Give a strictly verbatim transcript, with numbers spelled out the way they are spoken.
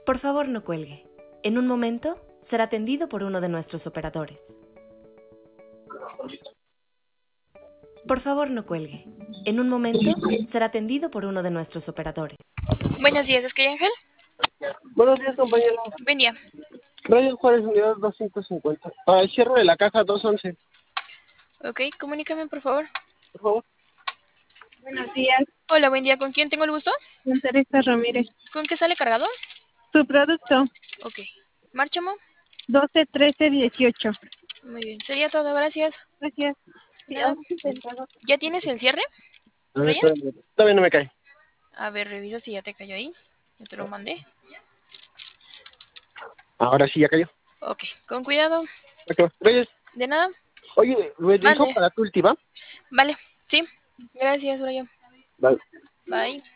Por favor, no cuelgue. En un momento será atendido por uno de nuestros operadores. Por favor, no cuelgue. En un momento será atendido por uno de nuestros operadores. Buenos días, ¿es que hay Ángel? Buenos días, compañero. Buen día. Radio Juárez, unidad doscientos cincuenta. Para el cierre de la caja doscientos once. Ok, comunícame, por favor. Por favor. Buenos días, Hola, buen día. ¿Con quién tengo el gusto? con Teresa Ramírez. ¿Con qué sale cargado? Su producto, Ok. ¿Márchamo? doce trece dieciocho. Muy bien. Sería todo, gracias. Gracias. Nada. ¿Ya tienes el cierre? A ver, ¿Brian? todavía, todavía no me cae. A ver, revisa si ya te cayó ahí. Ya te lo mandé. Ahora sí ya cayó. Ok, con cuidado. Ok, gracias. ¿De nada? Oye, ¿me dijo Mande. para tu última? Vale, sí. Gracias, Brian. Vale. Bye.